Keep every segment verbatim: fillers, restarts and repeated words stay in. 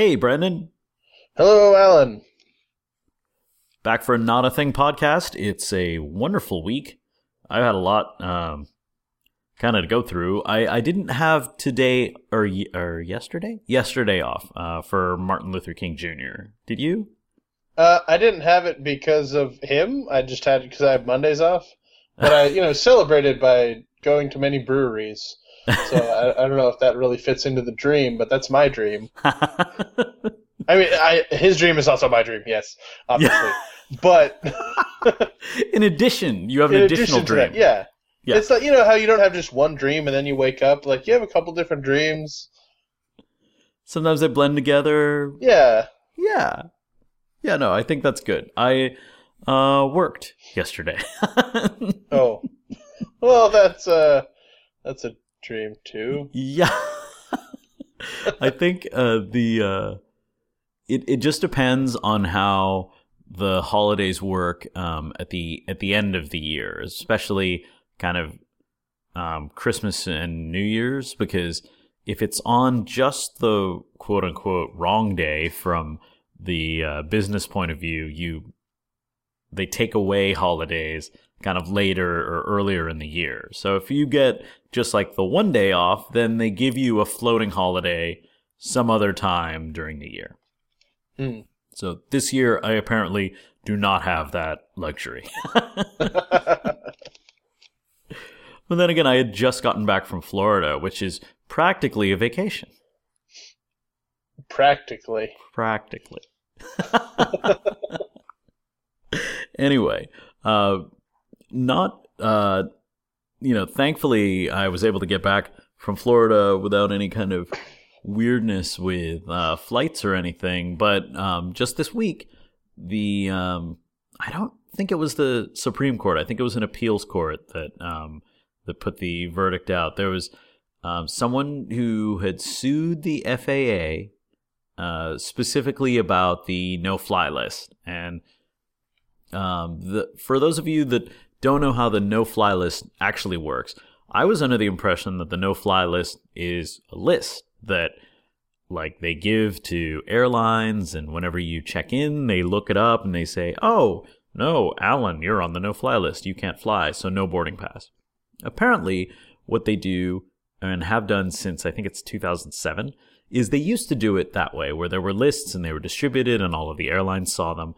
Hey, Brendan. Hello, Alan. Back for a Not a Thing podcast. It's a wonderful week. I've had a lot um, kind of to go through. I, I didn't have today or or yesterday? Yesterday off uh, for Martin Luther King Junior Did you? Uh, I didn't have it because of him. I just had it because I have Mondays off. But I, you know, celebrated by going to many breweries. So I, I don't know if that really fits into the dream, but that's my dream. I mean, I, his dream is also my dream, yes, obviously. Yeah. But in addition, you have an in additional addition to dream. that, yeah. Yeah. It's like, you know how you don't have just one dream and then you wake up, like you have a couple different dreams. Sometimes they blend together. Yeah. Yeah. Yeah, no, I think that's good. I uh, worked yesterday. Oh. Well, that's uh that's a dream too. Yeah. I think uh, the uh, it it just depends on how the holidays work um, at the at the end of the year, especially kind of um, Christmas and New Year's, because if it's on just the quote unquote wrong day from the uh, business point of view, you they take away holidays kind of later or earlier in the year. So if you get just like the one day off, then they give you a floating holiday some other time during the year. Hmm. So this year, I apparently do not have that luxury. But then again, I had just gotten back from Florida, which is practically a vacation. Practically. Practically. Anyway, uh, not, uh, you know, thankfully I was able to get back from Florida without any kind of weirdness with uh, flights or anything. But um, just this week, the, um, I don't think it was the Supreme Court. I think it was an appeals court that, um, that put the verdict out. There was um, someone who had sued the F A A uh, specifically about the no-fly list. And Um, the, for those of you that don't know how the no-fly list actually works, I was under the impression that the no-fly list is a list that, like, they give to airlines, and whenever you check in, they look it up and they say, "Oh, no, Alan, you're on the no-fly list. You can't fly, so no boarding pass." Apparently, what they do and have done since I think it's two thousand seven is they used to do it that way, where there were lists and they were distributed and all of the airlines saw them.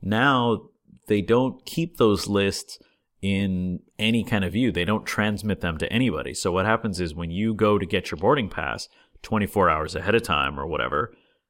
Now they don't keep those lists in any kind of view. They don't transmit them to anybody. So what happens is when you go to get your boarding pass twenty-four hours ahead of time or whatever,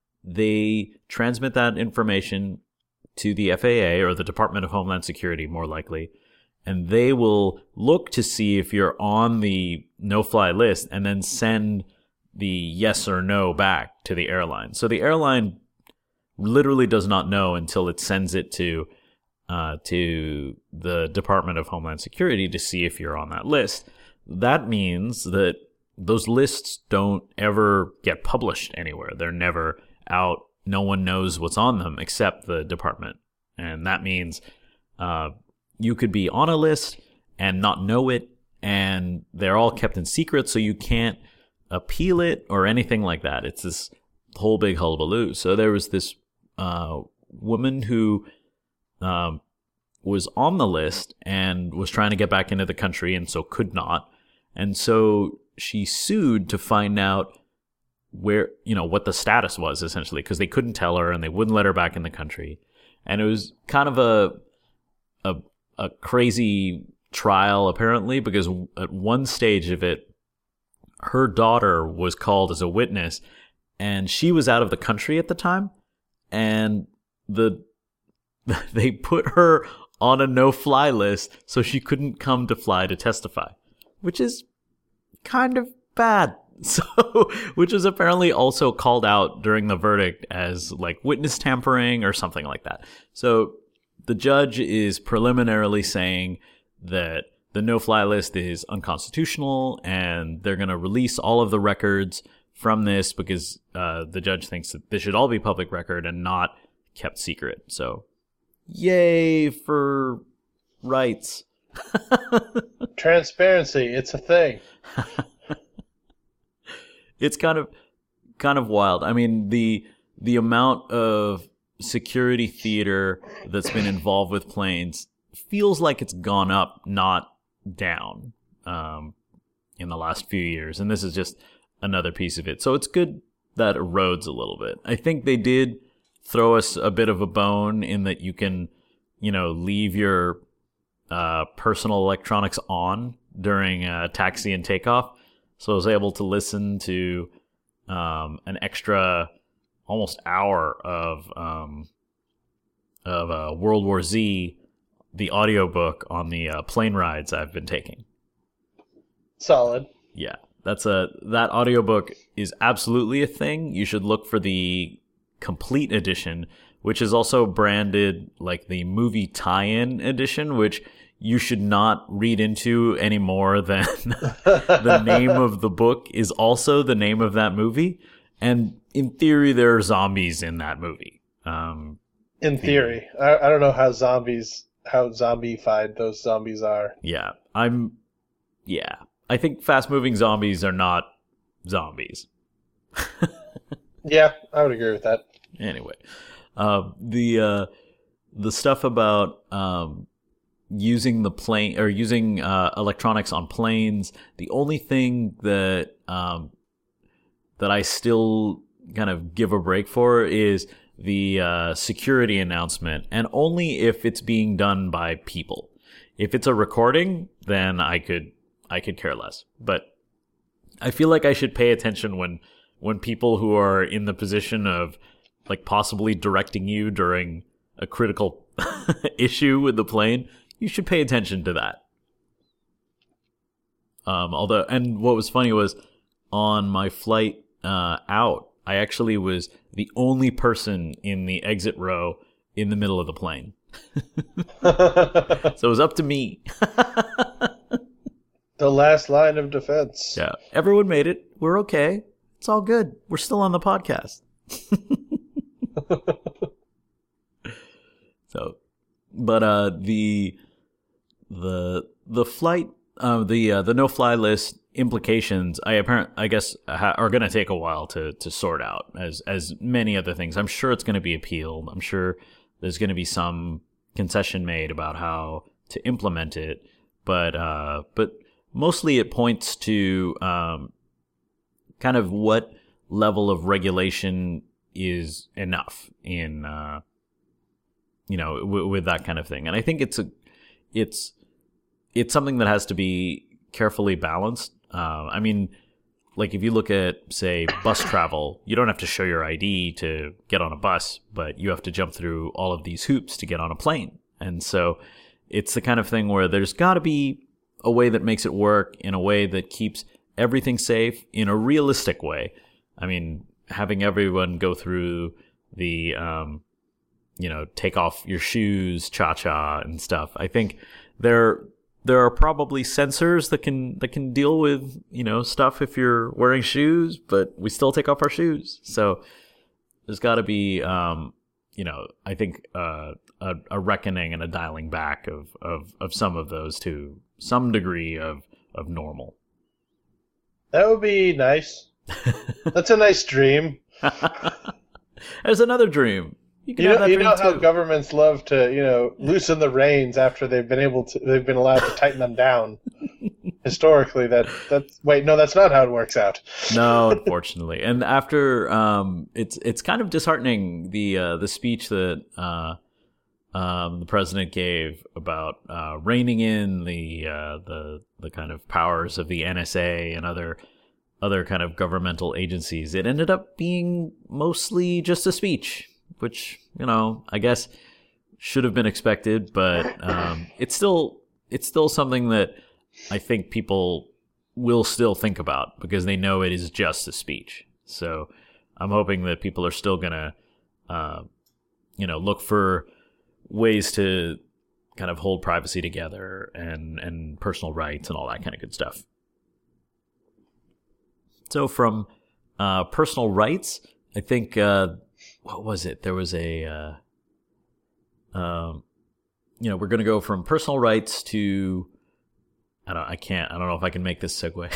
they transmit that information to the F A A or the Department of Homeland Security, more likely, and they will look to see if you're on the no-fly list and then send the yes or no back to the airline. So the airline literally does not know until it sends it to Uh, to the Department of Homeland Security to see if you're on that list. That means that those lists don't ever get published anywhere. They're never out. No one knows what's on them except the department. And that means uh, you could be on a list and not know it, and they're all kept in secret, so you can't appeal it or anything like that. It's this whole big hullabaloo. So there was this uh, woman who Um, was on the list and was trying to get back into the country and so could not. And so she sued to find out where, you know, what the status was essentially, because they couldn't tell her and they wouldn't let her back in the country. And it was kind of a, a, a crazy trial apparently, because at one stage of it, her daughter was called as a witness and she was out of the country at the time. And the they put her on a no-fly list so she couldn't come to fly to testify, which is kind of bad. So, which was apparently also called out during the verdict as like witness tampering or something like that. So the judge is preliminarily saying that the no-fly list is unconstitutional and they're going to release all of the records from this because uh, the judge thinks that this should all be public record and not kept secret. So yay for rights. Transparency, it's a thing. It's kind of kind of wild. I mean, the the amount of security theater that's been involved with planes feels like it's gone up, not down, um, in the last few years. And this is just another piece of it. So it's good that erodes a little bit. I think they did throw us a bit of a bone in that you can, you know, leave your uh, personal electronics on during uh, taxi and takeoff. So I was able to listen to um, an extra almost hour of um, of uh, World War Z, the audiobook on the uh, plane rides I've been taking. Solid. Yeah, that's a that audiobook is absolutely a thing. You should look for the complete edition, which is also branded like the movie tie-in edition, which you should not read into any more than the name of the book is also the name of that movie. And in theory, there are zombies in that movie. Um, in theory. I, I don't know how zombies, how zombified those zombies are. Yeah, I'm, yeah. I think fast-moving zombies are not zombies. Yeah, I would agree with that. Anyway, uh, the uh, the stuff about um, using the plane or using uh, electronics on planes, the only thing that um, that I still kind of give a break for is the uh, security announcement, and only if it's being done by people. If it's a recording, then I could I could care less. But I feel like I should pay attention when when people who are in the position of like possibly directing you during a critical issue with the plane, you should pay attention to that. Um, although, and what was funny was on my flight uh, out, I actually was the only person in the exit row in the middle of the plane. So it was up to me. The last line of defense. Yeah, everyone made it. We're okay. It's all good. We're still on the podcast. So, but uh, the the the flight, uh, the uh, the no fly list implications, I apparent, I guess, ha- are going to take a while to to sort out, as as many other things. I'm sure it's going to be appealed. I'm sure there's going to be some concession made about how to implement it, but uh, but mostly it points to um, kind of what level of regulation is enough in uh, you know w- with that kind of thing. And I think it's a it's it's something that has to be carefully balanced. Uh, I mean, like if you look at, say, bus travel, you don't have to show your I D to get on a bus, but you have to jump through all of these hoops to get on a plane. And so it's the kind of thing where there's got to be a way that makes it work in a way that keeps everything safe in a realistic way. I mean, having everyone go through the, um, you know, take off your shoes, cha-cha and stuff. I think there there are probably sensors that can that can deal with, you know, stuff if you're wearing shoes, but we still take off our shoes. So there's got to be, um, you know, I think uh, a, a reckoning and a dialing back of, of, of some of those to some degree of, of normal. That would be nice. That's a nice dream. There's another dream. You, can You have know, that you dream know how too. governments love to, you know, loosen the reins after they've been able to, they've been allowed to tighten them down. Historically, that that's wait, no, that's not how it works out. No, unfortunately. And after, um, it's it's kind of disheartening, the uh, the speech that uh, um, the president gave about uh, reining in the uh, the the kind of powers of the N S A and other other kind of governmental agencies. It ended up being mostly just a speech, which, you know, I guess should have been expected, but um, it's still it's still something that I think people will still think about because they know it is just a speech. So I'm hoping that people are still gonna, uh, you know, look for ways to kind of hold privacy together and and personal rights and all that kind of good stuff. So from uh, personal rights, I think. Uh, What was it? There was a, uh, um, you know, we're going to go from personal rights to I don't. I can't. I don't know if I can make this segue.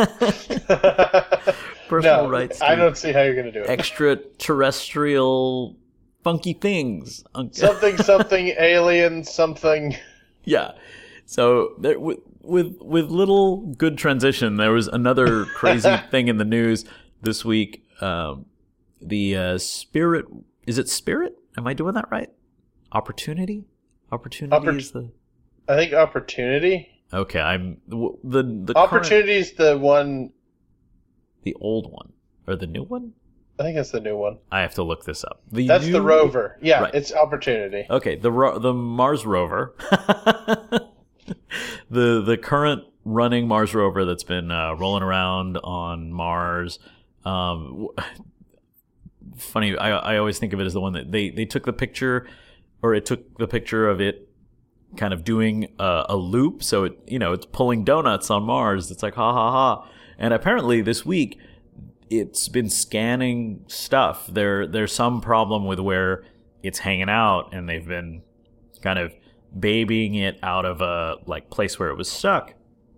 Personal no, rights. I don't see how you're going to do it. Extraterrestrial, funky things. something, something, alien, something. Yeah. So there, with with with little good transition, there was another crazy thing in the news this week. Um, the uh, Spirit. Is it Spirit? Am I doing that right? Opportunity. Opportunity Oppor- is the. I think Opportunity. Okay, I'm the the Opportunity is the one. The old one or the new one? I think it's the new one. I have to look this up. The That's new... the rover. Yeah, right. It's Opportunity. Okay, the ro- the Mars rover, the the current running Mars rover that's been uh, rolling around on Mars. Um, funny, I I always think of it as the one that they they took the picture, or it took the picture of it. Kind of doing a, a loop, so it you know it's pulling donuts on Mars. It's like ha ha ha. And apparently this week it's been scanning stuff. There there's some problem with where it's hanging out, and they've been kind of babying it out of a like place where it was stuck.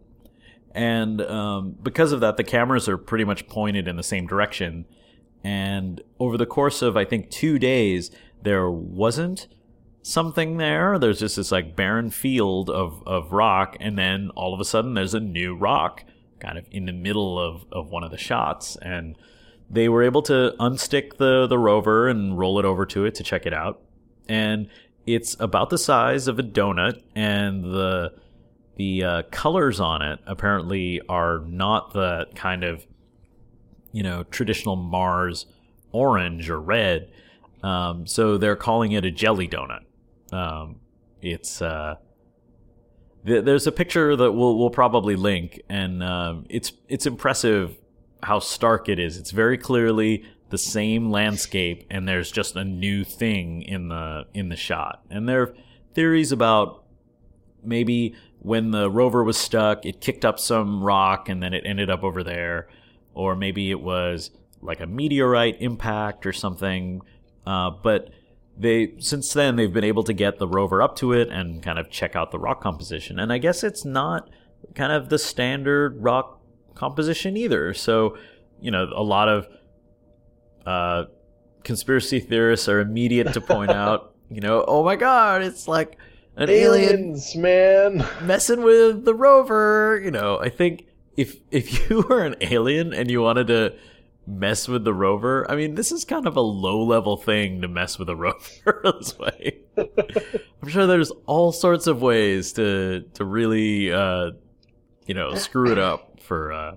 And um, because of that, the cameras are pretty much pointed in the same direction. And over the course of I think two days, there wasn't something there. There's just this like barren field of, of rock, and then all of a sudden there's a new rock kind of in the middle of, of one of the shots. And they were able to unstick the, the rover and roll it over to it to check it out. And it's about the size of a donut, and the the uh, colors on it apparently are not the kind of, you know, traditional Mars orange or red. Um, so they're calling it a jelly donut. Um, it's uh, th- there's a picture that we'll we'll probably link, and um, it's it's impressive how stark it is. It's very clearly the same landscape, and there's just a new thing in the in the shot. And there are theories about maybe when the rover was stuck, it kicked up some rock, and then it ended up over there, or maybe it was like a meteorite impact or something. Uh, but they since then they've been able to get the rover up to it and kind of check out the rock composition. And I guess it's not kind of the standard rock composition either. So, you know, a lot of uh, conspiracy theorists are immediate to point out, you know, oh my God, it's like an aliens, alien man, messing with the rover. You know, I think if if you were an alien and you wanted to mess with the rover, I mean, this is kind of a low-level thing to mess with a rover this way. I'm sure there's all sorts of ways to to really, uh, you know, screw it up for... Uh...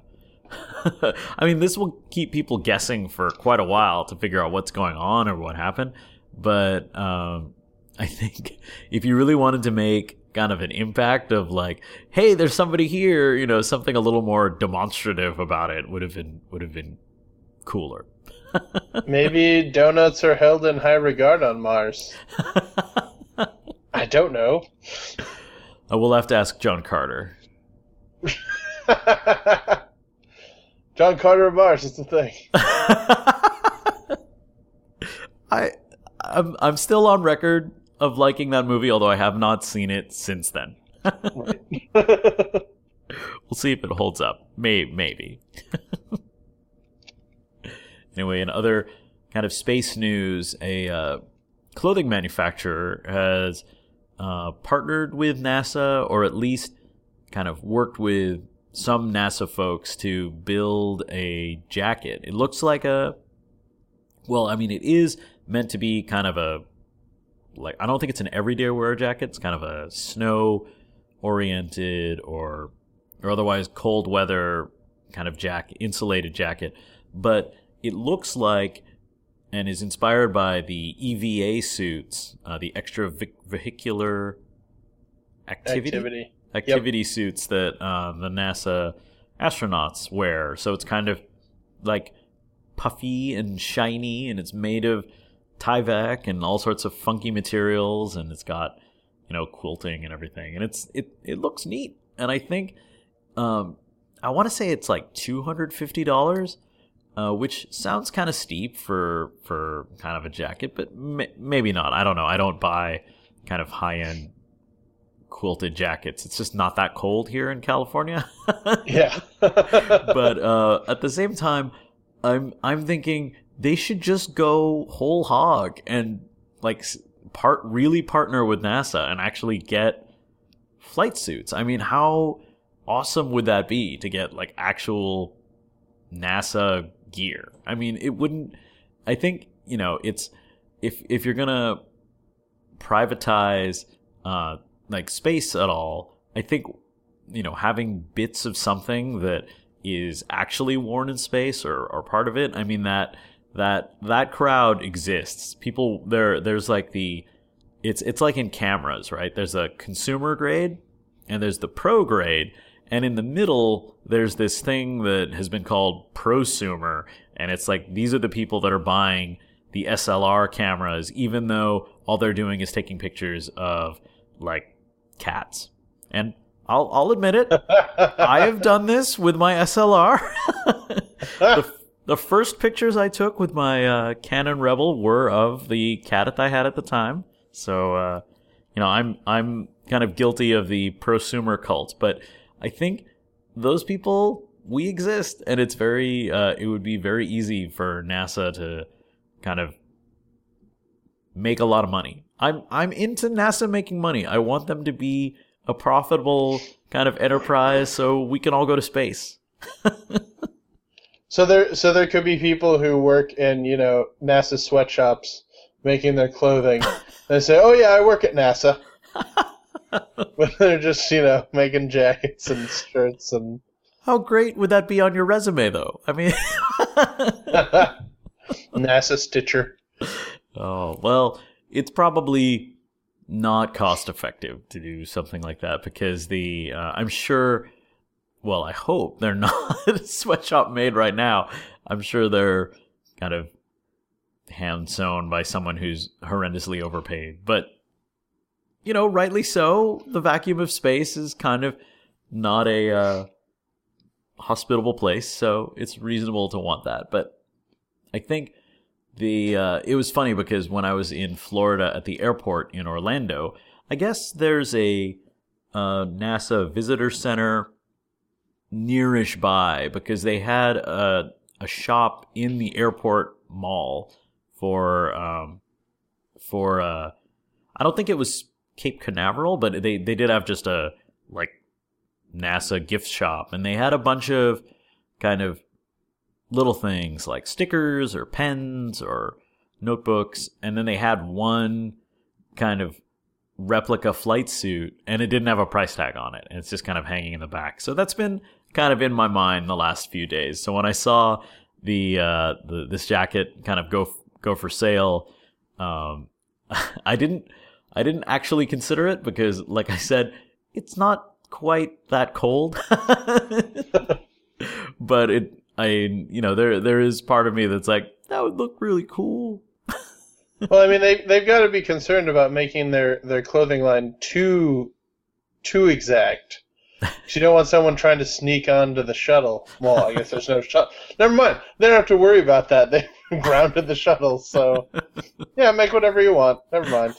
I mean, this will keep people guessing for quite a while to figure out what's going on or what happened. But um, I think if you really wanted to make kind of an impact of like, hey, there's somebody here, you know, something a little more demonstrative about it would have been would have been cooler. Maybe donuts are held in high regard on Mars. I don't know. Uh, we'll have to ask John Carter. John Carter of Mars is the thing. I, I'm, I'm still on record of liking that movie, although I have not seen it since then. We'll see if it holds up. May, maybe. Anyway, in other kind of space news, a uh, clothing manufacturer has uh, partnered with NASA, or at least kind of worked with some NASA folks to build a jacket. It looks like a, well, I mean, it is meant to be kind of a, like, I don't think it's an everyday wear jacket. It's kind of a snow-oriented or or otherwise cold weather kind of jacket, insulated jacket. But it looks like, and is inspired by the E V A suits, uh, the extravehicular activity Activity, activity yep. suits that uh, the NASA astronauts wear. So it's kind of like puffy and shiny, and it's made of Tyvek and all sorts of funky materials, and it's got, you know, quilting and everything, and it's it it looks neat. And I think um, I want to say it's like two hundred fifty dollars. Uh, which sounds kind of steep for for kind of a jacket, but may, maybe not. I don't know. I don't buy kind of high-end quilted jackets. It's just not that cold here in California. Yeah. But uh, at the same time, I'm I'm thinking they should just go whole hog and like part really partner with NASA and actually get flight suits. I mean, how awesome would that be to get like actual NASA gear? I mean, it wouldn't. I think you know it's if if you're gonna privatize uh, like space at all, I think you know having bits of something that is actually worn in space or, or part of it. I mean that that that crowd exists. People there. There's like the it's it's like in cameras, right? There's a consumer grade and there's the pro grade. And in the middle, there's this thing that has been called prosumer. And it's like, these are the people that are buying the S L R cameras, even though all they're doing is taking pictures of, like, cats. And I'll, I'll admit it, I have done this with my S L R. the, the first pictures I took with my uh, Canon Rebel were of the cat that I had at the time. So, uh, you know, I'm I'm kind of guilty of the prosumer cult, but I think those people, we exist, and it's very, uh, it would be very easy for NASA to kind of make a lot of money. I'm I'm into NASA making money. I want them to be a profitable kind of enterprise, so we can all go to space. So there, so there could be people who work in, you know, NASA sweatshops making their clothing. They say, "Oh yeah, I work at NASA." But they're just, you know, making jackets and shirts and... How great would that be on your resume, though? I mean... NASA Stitcher. Oh, well, it's probably not cost-effective to do something like that because the... Uh, I'm sure... Well, I hope they're not sweatshop made right now. I'm sure they're kind of hand-sewn by someone who's horrendously overpaid. But... You know, rightly so. The vacuum of space is kind of not a uh, hospitable place, so it's reasonable to want that. But I think the uh, it was funny because when I was in Florida at the airport in Orlando, I guess there's a uh, NASA visitor center nearish by because they had a, a shop in the airport mall for um, for uh, I don't think it was Cape Canaveral, but they, they did have just a like NASA gift shop, and they had a bunch of kind of little things like stickers or pens or notebooks, and then they had one kind of replica flight suit, and it didn't have a price tag on it, and it's just kind of hanging in the back. So that's been kind of in my mind the last few days. So when I saw the uh, the this jacket kind of go go for sale, um, I didn't. I didn't actually consider it because, like I said, it's not quite that cold. But it, I, you know, there there is part of me that's like, that would look really cool. Well, I mean, they they've got to be concerned about making their, their clothing line too too exact. Because you don't want someone trying to sneak onto the shuttle. Well, I guess there's no shuttle. Never mind. They don't have to worry about that. They grounded the shuttle, so yeah, make whatever you want. Never mind.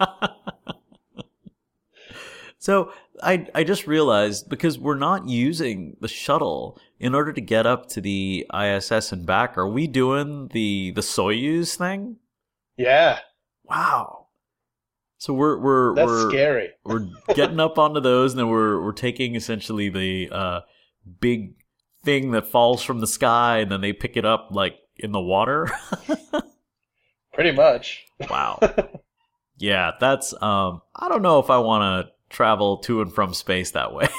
So I I just realized because we're not using the shuttle in order to get up to the I S S and back. Are we doing the the Soyuz thing? Yeah. Wow. So we're we're That's we're, scary. We're getting up onto those, and then we're we're taking essentially the uh, big thing that falls from the sky, and then they pick it up like in the water. Pretty much. Wow. Yeah, that's um. I don't know if I want to travel to and from space that way.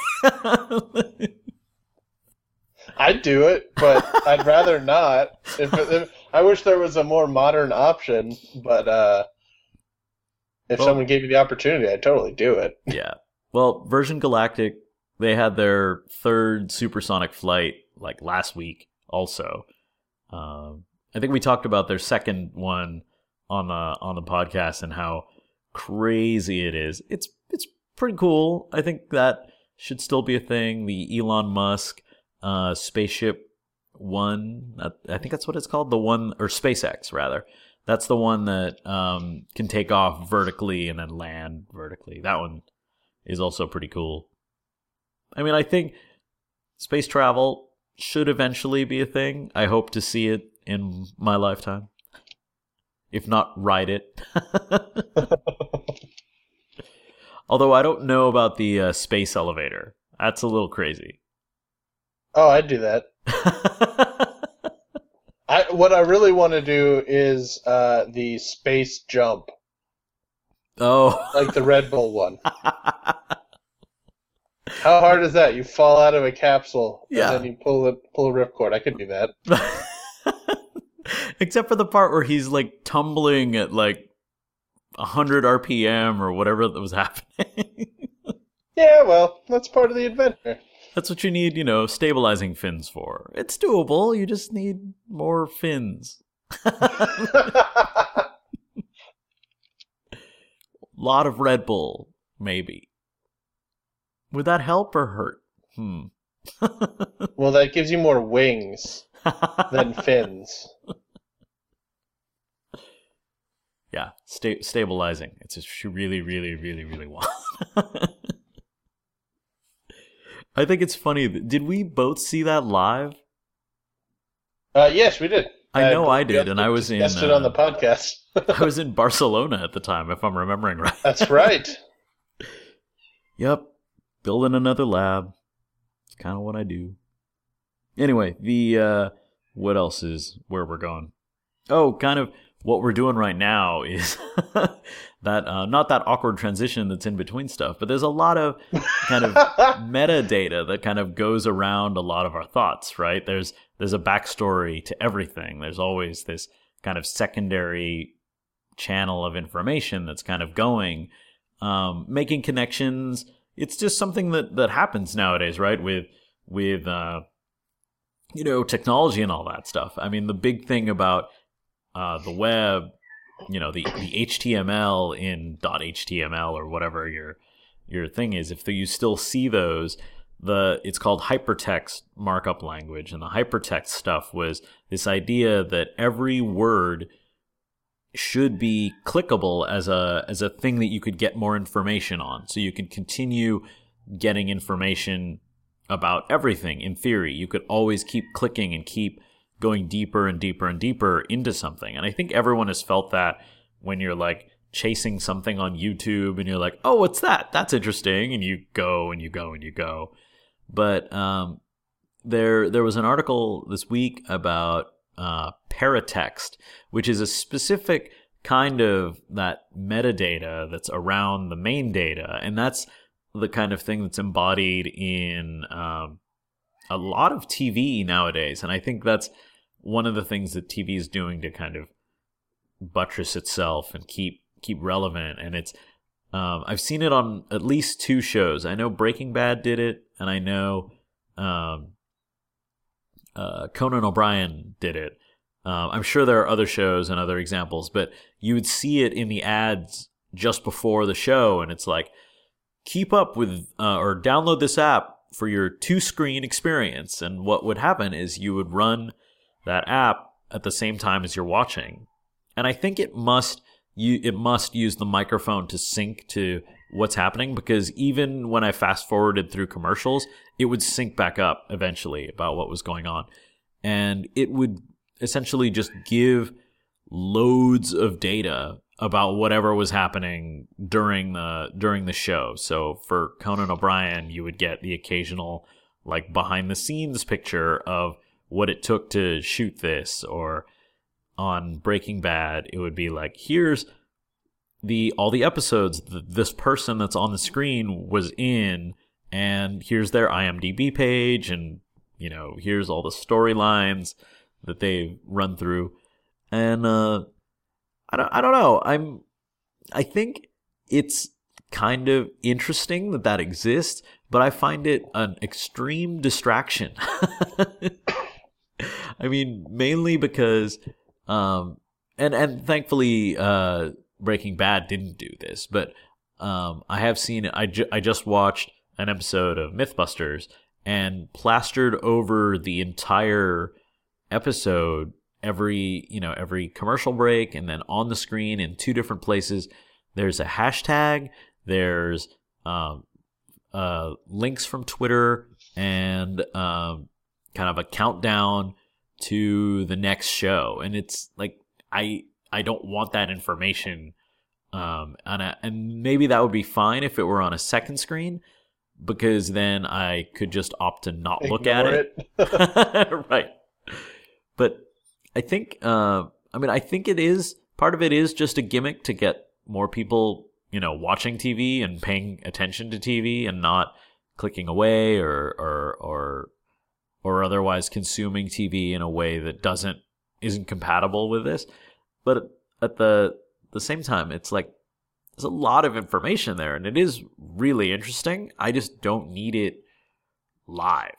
I'd do it, but I'd rather not. If, if I wish there was a more modern option, but uh. If well, someone gave me the opportunity, I'd totally do it. Yeah. Well, Virgin Galactic, they had their third supersonic flight like last week also. Um, I think we talked about their second one on the on the podcast and how crazy it is. It's it's pretty cool. I think that should still be a thing. The Elon Musk uh, Spaceship One, I think that's what it's called, the one, or SpaceX rather. That's the one that um, can take off vertically and then land vertically. That one is also pretty cool. I mean, I think space travel should eventually be a thing. I hope to see it in my lifetime. If not, ride it. Although I don't know about the uh, space elevator. That's a little crazy. Oh, I'd do that. I what I really want to do is uh, the space jump. Oh. Like the Red Bull one. How hard is that? You fall out of a capsule yeah. and then you pull a pull a ripcord. I could do that. Except for the part where he's like tumbling at like one hundred R P M or whatever that was happening. Yeah, well, that's part of the adventure. That's what you need, you know, stabilizing fins for. It's doable. You just need more fins. A lot of Red Bull, maybe. Would that help or hurt? Hmm. Well, that gives you more wings than fins. Yeah, sta- stabilizing. It's just really, really, really, really want. I think it's funny. Did we both see that live? Uh, yes, we did. I know I, I did, and I was in. Guessed it uh, on the podcast. I was in Barcelona at the time, if I'm remembering right. That's right. Yep, building another lab. It's kind of what I do. Anyway, the uh, what else is where we're going? Oh, kind of what we're doing right now is that uh, not that awkward transition that's in between stuff, but there's a lot of kind of metadata that kind of goes around a lot of our thoughts, right? There's there's a backstory to everything. There's always this kind of secondary channel of information that's kind of going, um, making connections. It's just something that, that happens nowadays, right? With with uh, you know, technology and all that stuff. I mean, the big thing about uh, the web, you know, the, the H T M L in .html or whatever your your thing is, if you still see those, the it's called hypertext markup language, and the hypertext stuff was this idea that every word should be clickable as a as a thing that you could get more information on, so you could continue getting information about everything. In theory, you could always keep clicking and keep going deeper and deeper and deeper into something. And I think everyone has felt that when you're like chasing something on YouTube and you're like, oh, what's that? That's interesting. And you go and you go and you go. But um, there there was an article this week about uh, paratext, which is a specific kind of that metadata that's around the main data. And that's the kind of thing that's embodied in um, a lot of T V nowadays. And I think that's one of the things that T V is doing to kind of buttress itself and keep keep relevant. And it's um, I've seen it on at least two shows. I know Breaking Bad did it, and I know um, uh, Conan O'Brien did it. Um, I'm sure there are other shows and other examples, but you would see it in the ads just before the show, and it's like, keep up with uh, or download this app for your two-screen experience. And what would happen is you would run that app at the same time as you're watching. And I think it must you it must use the microphone to sync to what's happening, because even when I fast-forwarded through commercials, it would sync back up eventually about what was going on. And it would essentially just give loads of data about whatever was happening during the during the show. So for Conan O'Brien, you would get the occasional like behind the scenes picture of what it took to shoot this, or on Breaking Bad, it would be like, here's the all the episodes that this person that's on the screen was in, and here's their IMDb page, and you know, here's all the storylines that they run through. And uh I don't, I don't know. I'm, I think it's kind of interesting that that exists, but I find it an extreme distraction. I mean, mainly because, um, and and thankfully, uh, Breaking Bad didn't do this, but um, I have seen it. I ju- I just watched an episode of MythBusters, and plastered over the entire episode, every you know every commercial break, and then on the screen in two different places, there's a hashtag, there's um, uh, links from Twitter and um, kind of a countdown to the next show, and it's like I I don't want that information, um, and I, and maybe that would be fine if it were on a second screen, because then I could just opt to not Ignore look at it, it. right? But I think uh, I mean I think it is part of it is just a gimmick to get more people, you know, watching T V and paying attention to T V and not clicking away or or or or otherwise consuming T V in a way that doesn't isn't compatible with this. But at the the same time, it's like there's a lot of information there, and it is really interesting. I just don't need it live.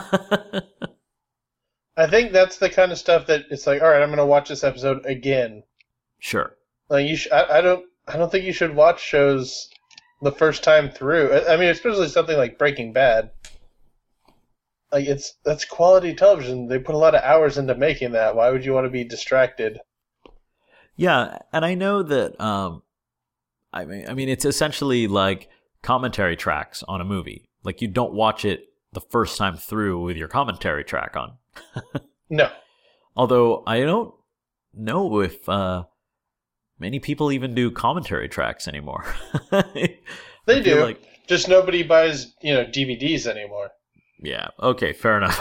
I think that's the kind of stuff that it's like, all right, I'm going to watch this episode again. Sure. Like you, sh- I, I don't, I don't think you should watch shows the first time through. I, I mean, especially something like Breaking Bad. Like it's that's quality television. They put a lot of hours into making that. Why would you want to be distracted? Yeah, and I know that. Um, I mean, I mean, it's essentially like commentary tracks on a movie. Like you don't watch it the first time through with your commentary track on. No. Although I don't know if uh, many people even do commentary tracks anymore. They do. Like... Just nobody buys, you know, D V Ds anymore. Yeah. Okay. Fair enough.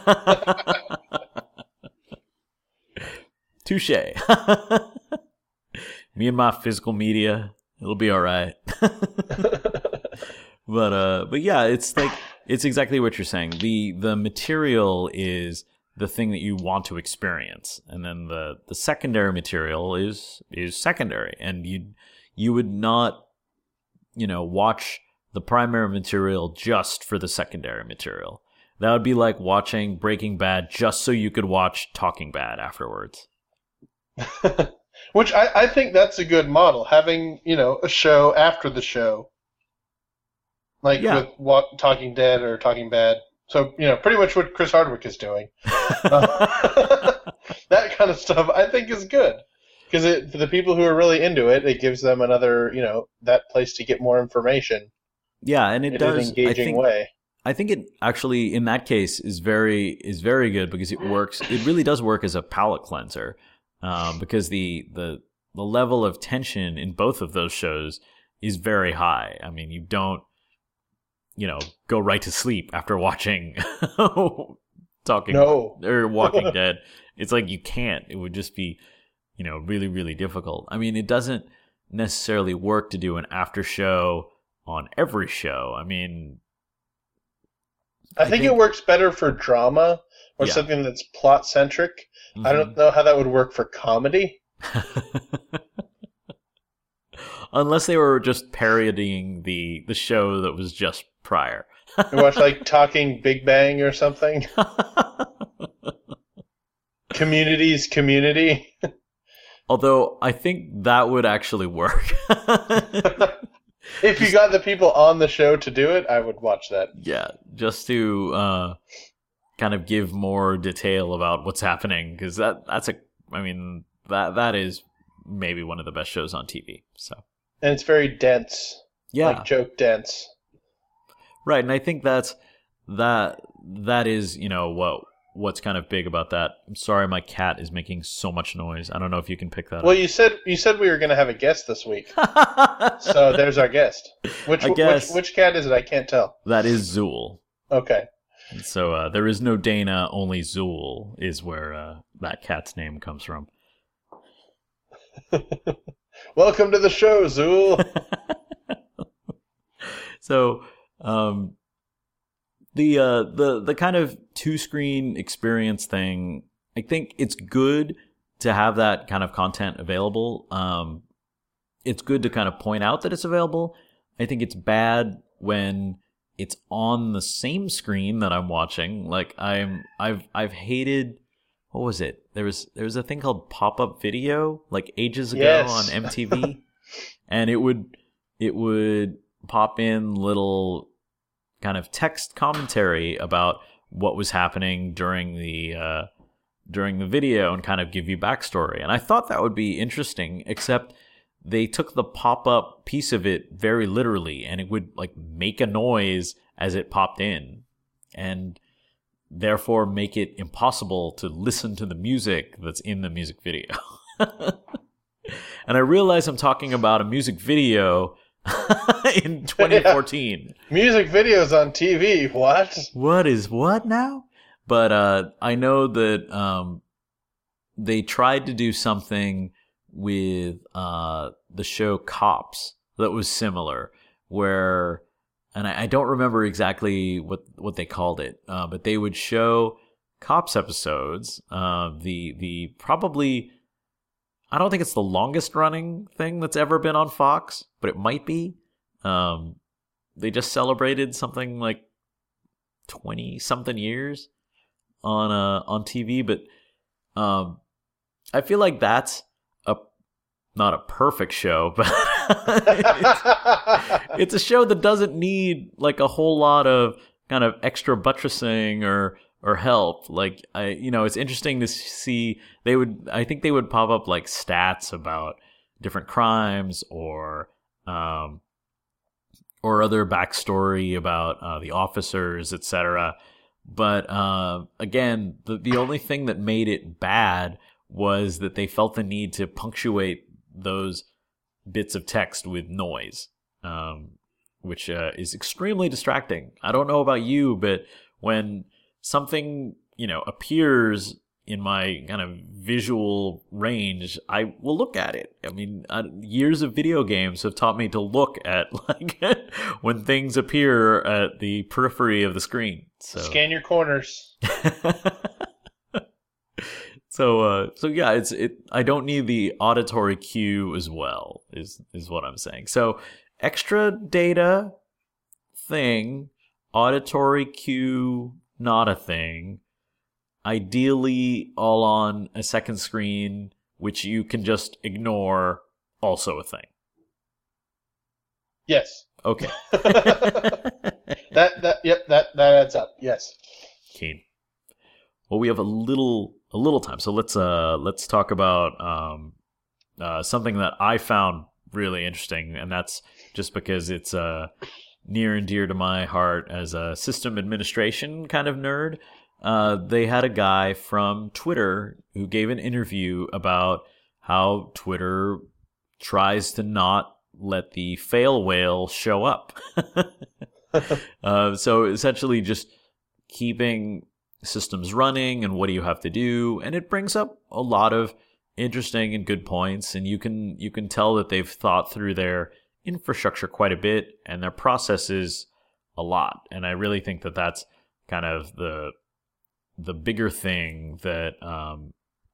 Touche. Me and my physical media, it'll be all right. But uh, but yeah, it's like it's exactly what you're saying. The the material is the thing that you want to experience, and then the, the secondary material is is secondary, and you you would not, you know, watch the primary material just for the secondary material. That would be like watching Breaking Bad just so you could watch Talking Bad afterwards. Which I, I think that's a good model, having, you know, a show after the show. Like Yeah. with what, Talking Dead or Talking Bad. So, you know, pretty much what Chris Hardwick is doing. Uh, that kind of stuff I think is good. Because for the people who are really into it, it gives them another, you know, that place to get more information. Yeah, and it in does an engaging I think, way. I think it actually in that case is very is very good because it works. It really does work as a palate cleanser, um, because the the the level of tension in both of those shows is very high. I mean, you don't, you know, go right to sleep after watching Talking No. or Walking Dead. It's like you can't. It would just be, you know, really really difficult. I mean, it doesn't necessarily work to do an after show on every show. I mean, I, I think, think it works better for drama or yeah. something that's plot centric. Mm-hmm. I don't know how that would work for comedy. Unless they were just parodying the the show that was just prior. You watch like Talking Big Bang or something. Community's Community. Although I think that would actually work. If you got the people on the show to do it, I would watch that. Yeah, just to uh, kind of give more detail about what's happening, because that that's a, I mean that that is maybe one of the best shows on T V. So and it's very dense, yeah, like joke dense, right? And I think that's that that is you know what what's kind of big about that. I'm sorry, my cat is making so much noise. I don't know if you can pick that well, up. you said you said we were going to have a guest this week. So there's our guest. Which, I guess which which cat is it? I can't tell. That is Zool. Okay. So uh, there is no Dana, only Zool is where uh, that cat's name comes from. Welcome to the show, Zool. So um, the uh, the the kind of two screen experience thing, I think it's good to have that kind of content available. Um, it's good to kind of point out that it's available. I think it's bad when it's on the same screen that I'm watching. Like I'm, I've, I've hated. What was it? There was there was a thing called pop-up video like ages ago Yes. on M T V, and it would it would pop in little kind of text commentary about what was happening during the uh, during the video and kind of give you backstory. And I thought that would be interesting, except they took the pop-up piece of it very literally, and it would like make a noise as it popped in, and therefore make it impossible to listen to the music that's in the music video. And I realize I'm talking about a music video in twenty fourteen. Yeah. Music videos on T V, what? What is what now? But uh, I know that um, they tried to do something with uh, the show Cops that was similar, where, and I, I don't remember exactly what, what they called it, uh, but they would show Cops episodes. Uh, the the probably, I don't think it's the longest running thing that's ever been on Fox, but it might be. Um, they just celebrated something like twenty something years on uh, on T V, but um, I feel like that's a not a perfect show, but it's, it's a show that doesn't need like a whole lot of kind of extra buttressing or or help. Like I, you know, it's interesting to see they would. I think they would pop up like stats about different crimes or um, or other backstory about uh, the officers, et cetera. But uh, again, the the only thing that made it bad was that they felt the need to punctuate those bits of text with noise, um, which uh, is extremely distracting. I don't know about you, but when something, you know, appears in my kind of visual range, I will look at it. I mean, uh, years of video games have taught me to look at like when things appear at the periphery of the screen. So scan your corners. So, uh, so yeah, it's it. I don't need the auditory cue as well. Is is what I'm saying. So, extra data thing, auditory cue not a thing. Ideally, all on a second screen, which you can just ignore. Also a thing. Yes. Okay. that that yep that that adds up. Yes. Keen. Well, we have a little. A little time, so let's uh let's talk about um uh something that I found really interesting, and that's just because it's uh near and dear to my heart as a system administration kind of nerd. Uh, they had a guy from Twitter who gave an interview about how Twitter tries to not let the fail whale show up. uh, so essentially, just keeping systems running and what do you have to do, and it brings up a lot of interesting and good points, and you can you can tell that they've thought through their infrastructure quite a bit and their processes a lot, and I really think that that's kind of the the bigger thing that um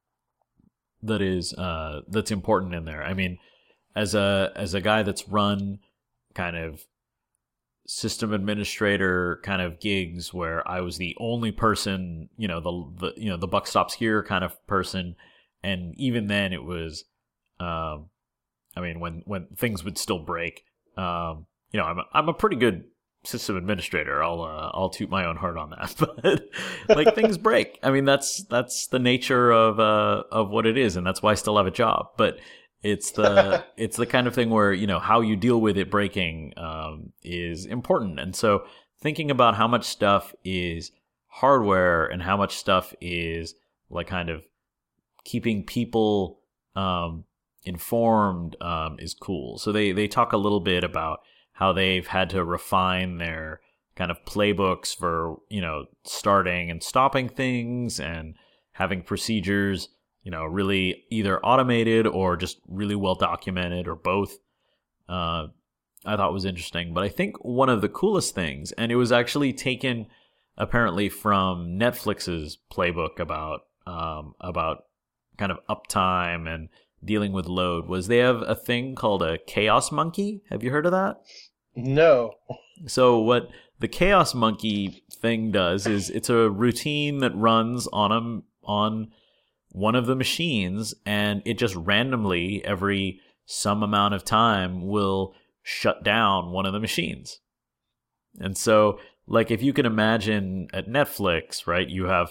that is uh that's important in there. I mean, as a as a guy that's run kind of system administrator kind of gigs where I was the only person, you know, the, the you know the buck stops here kind of person, and even then it was, um, I mean, when when things would still break, um, you know, I'm a, I'm a pretty good system administrator. I'll uh, I'll toot my own horn on that, but like things break. I mean, that's that's the nature of uh of what it is, and that's why I still have a job, but. It's the it's the kind of thing where, you know, how you deal with it breaking um, is important. And so thinking about how much stuff is hardware and how much stuff is like kind of keeping people um, informed um, is cool. So they, they talk a little bit about how they've had to refine their kind of playbooks for, you know, starting and stopping things and having procedures, you know, really either automated or just really well documented or both. Uh, I thought was interesting. But I think one of the coolest things, and it was actually taken apparently from Netflix's playbook about um, about kind of uptime and dealing with load, was they have a thing called a Chaos Monkey. Have you heard of that? No. So what the Chaos Monkey thing does is it's a routine that runs on a, on one of the machines, and it just randomly every some amount of time will shut down one of the machines. And so, like, if you can imagine at Netflix, right, you have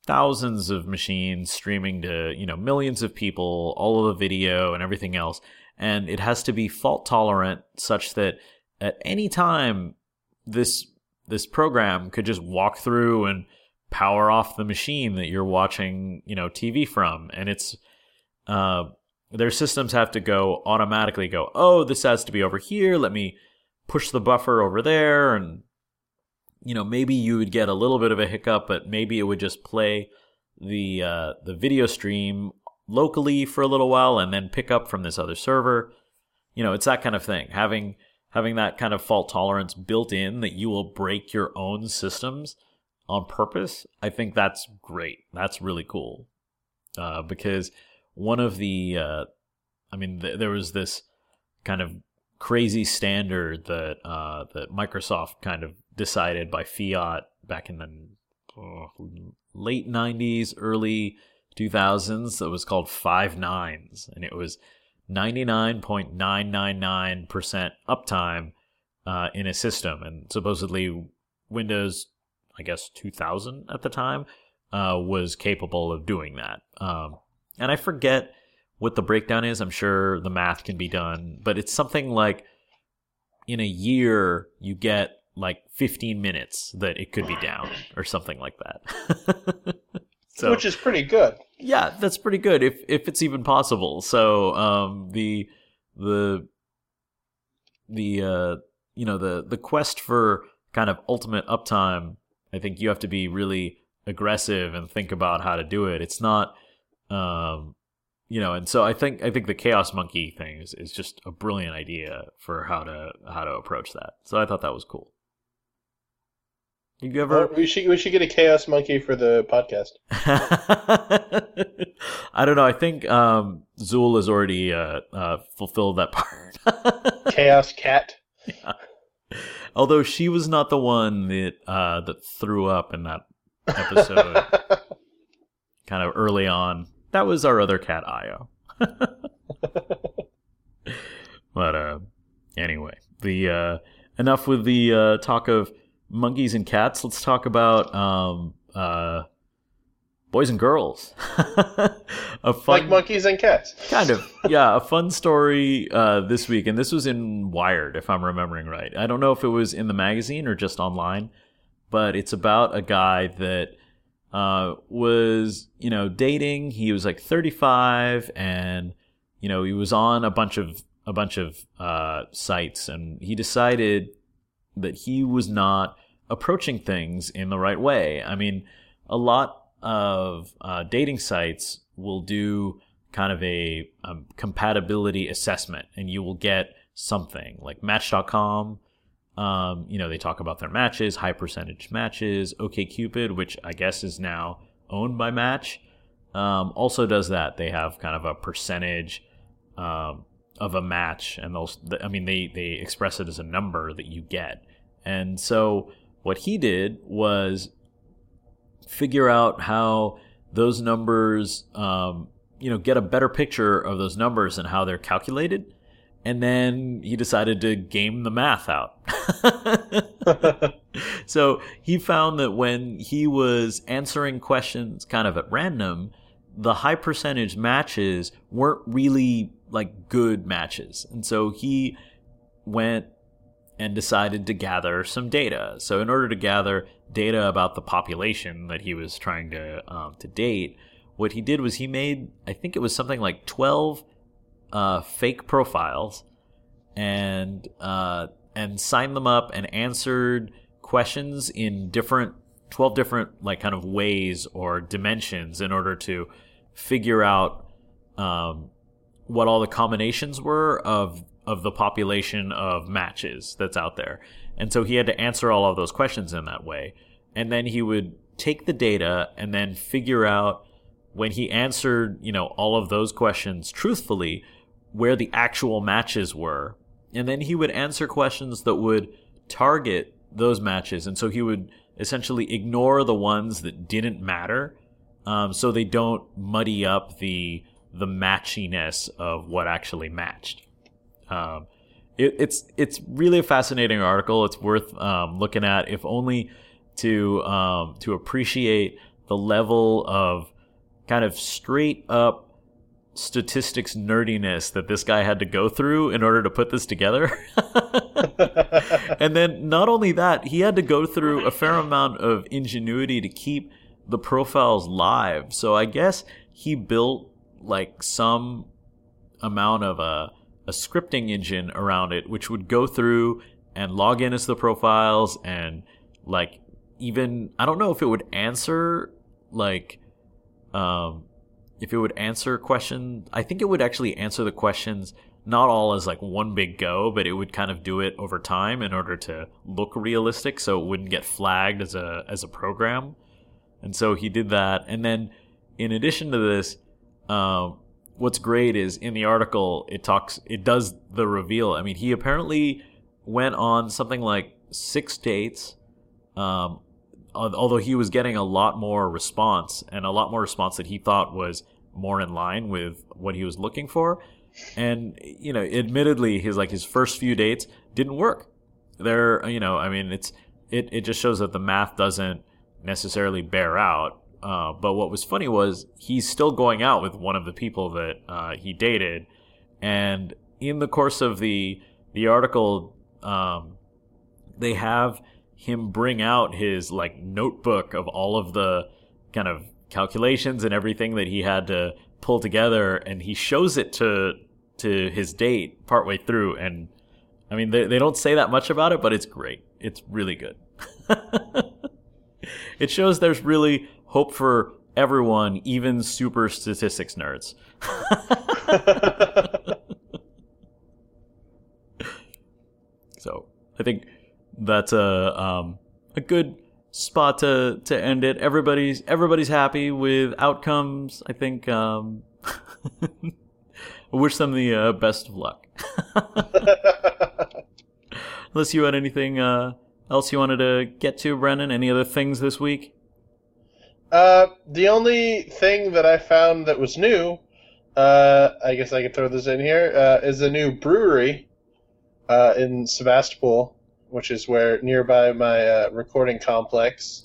thousands of machines streaming to, you know, millions of people, all of the video and everything else. and it has to be fault tolerant such that at any time this this program could just walk through and power off the machine that you're watching, you know, T V from. And it's uh, their systems have to go automatically go, oh, this has to be over here. Let me push the buffer over there. And, you know, maybe you would get a little bit of a hiccup, but maybe it would just play the uh, the video stream locally for a little while and then pick up from this other server. You know, it's that kind of thing. Having having that kind of fault tolerance built in that you will break your own systems on purpose, I think that's great. That's really cool. Uh, because one of the, uh, I mean, th- there was this kind of crazy standard that uh, that Microsoft kind of decided by fiat back in the oh, late nineties, early two thousands, that was called five nines, and it was ninety-nine point nine nine nine percent uptime uh, in a system. And supposedly Windows, I guess two thousand at the time, uh, was capable of doing that. Um, and I forget what the breakdown is. I'm sure the math can be done, but it's something like in a year you get like fifteen minutes that it could be down or something like that. So, which is pretty good. Yeah, that's pretty good if if it's even possible. So um, the the the uh, you know the the quest for kind of ultimate uptime, I think you have to be really aggressive and think about how to do it. It's not, um, you know, and so I think I think the Chaos Monkey thing is, is just a brilliant idea for how to how to approach that. So I thought that was cool. You ever? Well, we should we should get a Chaos Monkey for the podcast. I don't know. I think um, Zool has already uh, uh, fulfilled that part. Chaos Cat. Yeah. Although she was not the one that uh, that threw up in that episode, kind of early on. That was our other cat, Io. But uh, anyway, the uh, enough with the uh, talk of monkeys and cats. Let's talk about um, uh, boys and girls. A fun, like monkeys and cats. Kind of, yeah. A fun story uh, this week, and this was in Wired, if I'm remembering right. I don't know if it was in the magazine or just online, but it's about a guy that uh, was, you know, dating. He was like thirty-five, and you know, he was on a bunch of a bunch of uh, sites, and he decided that he was not approaching things in the right way. I mean, a lot of uh, dating sites will do kind of a um, compatibility assessment, and you will get something like Match dot com. Um, you know, they talk about their matches, high percentage matches. OkCupid, which I guess is now owned by Match, um, also does that. They have kind of a percentage um, of a match, and they'll, I mean, they they express it as a number that you get. And so what he did was figure out how those numbers, um, you know, get a better picture of those numbers and how they're calculated. And then he decided to game the math out. So he found that when he was answering questions kind of at random, the high percentage matches weren't really like good matches. And so he went and decided to gather some data. So in order to gather data about the population that he was trying to um, to date, what he did was he made, I think it was something like twelve uh, fake profiles, and uh, and signed them up and answered questions in different twelve different like kind of ways or dimensions in order to figure out um, what all the combinations were of of the population of matches that's out there. And so he had to answer all of those questions in that way. And then he would take the data and then figure out, when he answered, you know, all of those questions truthfully, where the actual matches were. And then he would answer questions that would target those matches. And so he would essentially ignore the ones that didn't matter, um, so they don't muddy up the the matchiness of what actually matched. Um, it, it's it's really a fascinating article. It's worth um, looking at, if only to um, to appreciate the level of kind of straight up statistics nerdiness that this guy had to go through in order to put this together. And then not only that, he had to go through a fair amount of ingenuity to keep the profiles live. So I guess he built like some amount of a, a scripting engine around it, which would go through and log in as the profiles and like even, I don't know if it would answer like, um, if it would answer questions. I think it would actually answer the questions not all as like one big go, but it would kind of do it over time in order to look realistic so it wouldn't get flagged as a as a program. And so he did that. And then in addition to this, um, what's great is in the article it talks it does the reveal. I mean, he apparently went on something like six dates, um, although he was getting a lot more response and a lot more response that he thought was more in line with what he was looking for. And, you know, admittedly, his like his first few dates didn't work. They're, you know, I mean, it's it, it just shows that the math doesn't necessarily bear out. Uh, but what was funny was he's still going out with one of the people that uh, he dated. And in the course of the the article, um, they have him bring out his like notebook of all of the kind of calculations and everything that he had to pull together, and he shows it to to his date partway through. And I mean, they they don't say that much about it, but it's great. It's really good. It shows there's really hope for everyone, even super statistics nerds. So I think that's a um, a good spot to, to end it. Everybody's everybody's happy with outcomes. I think. Um, I wish them the uh, best of luck. Unless you had anything uh, else you wanted to get to, Brendan? Any other things this week? Uh, the only thing that I found that was new, uh, I guess I could throw this in here, uh, is a new brewery uh, in Sebastopol, which is where nearby my uh, recording complex.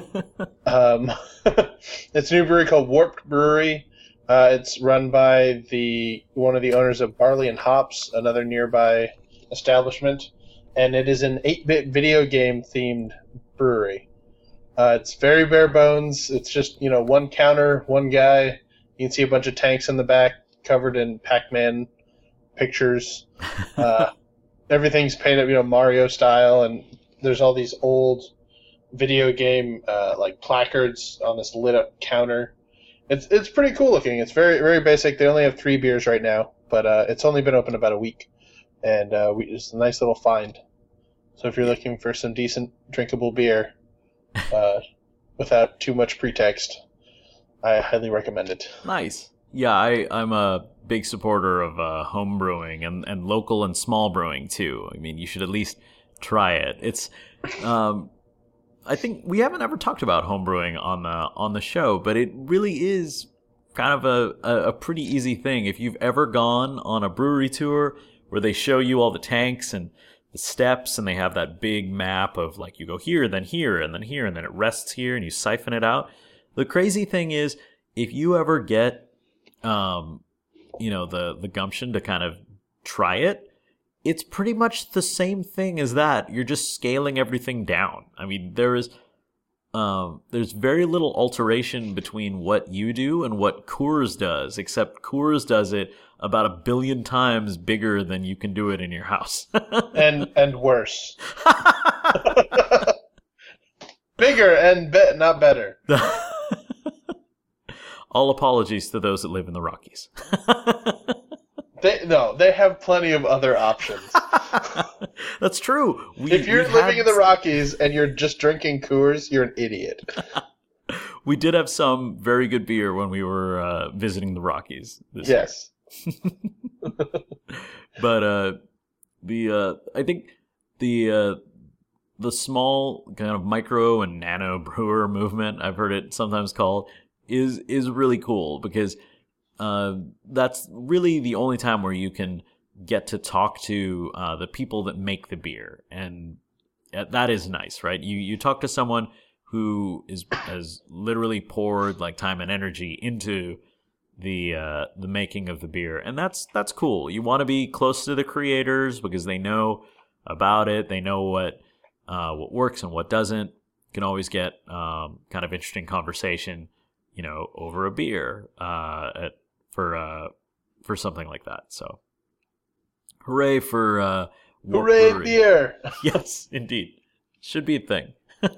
um, it's a new brewery called Warped Brewery. Uh, it's run by the one of the owners of Barley and Hops, another nearby establishment, and it is an eight-bit video game themed brewery. Uh, it's very bare bones. It's just, you know, one counter, one guy. You can see a bunch of tanks in the back covered in Pac-Man pictures. Uh, everything's painted, you know, Mario style, and there's all these old video game uh, like placards on this lit up counter. It's it's pretty cool looking. It's very very basic. They only have three beers right now, but uh, it's only been open about a week, and uh, we, it's a nice little find. So if you're looking for some decent drinkable beer, uh, without too much pretext, I highly recommend it. Nice. Yeah, I, I'm a big supporter of uh, home brewing and, and local and small brewing too. I mean, you should at least try it. It's, um, I think we haven't ever talked about home brewing on the on the show, but it really is kind of a, a, a pretty easy thing. If you've ever gone on a brewery tour where they show you all the tanks and the steps, and they have that big map of like you go here, then here, and then here, and then it rests here, and you siphon it out. The crazy thing is, if you ever get Um, you know, the, the gumption to kind of try it, it's pretty much the same thing as that. You're just scaling everything down. I mean, there is, um, there's very little alteration between what you do and what Coors does, except Coors does it about a billion times bigger than you can do it in your house. and, and worse. Bigger and be- not better. All apologies to those that live in the Rockies. they, no, they have plenty of other options. That's true. We, if you're living had... in the Rockies and you're just drinking Coors, you're an idiot. We did have some very good beer when we were uh, visiting the Rockies this yes. year. But uh, the uh, I think the uh, the small kind of micro and nano brewer movement, I've heard it sometimes called, is is really cool because uh, that's really the only time where you can get to talk to uh, the people that make the beer, and that is nice, right? You you talk to someone who is has literally poured like time and energy into the uh, the making of the beer, and that's that's cool. You want to be close to the creators because they know about it. They know what uh, what works and what doesn't. You can always get um, kind of interesting conversation, you know, over a beer uh, at, for uh, for something like that. So, hooray for uh, Warp Hooray Brewery. beer! Yes, indeed, should be a thing.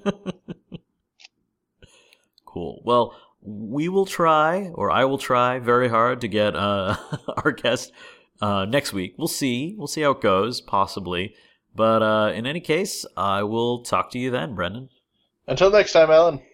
Cool. Well, we will try, or I will try very hard to get uh, our guest uh, next week. We'll see. We'll see how it goes, possibly. But uh, in any case, I will talk to you then, Brendan. Until next time, Alan.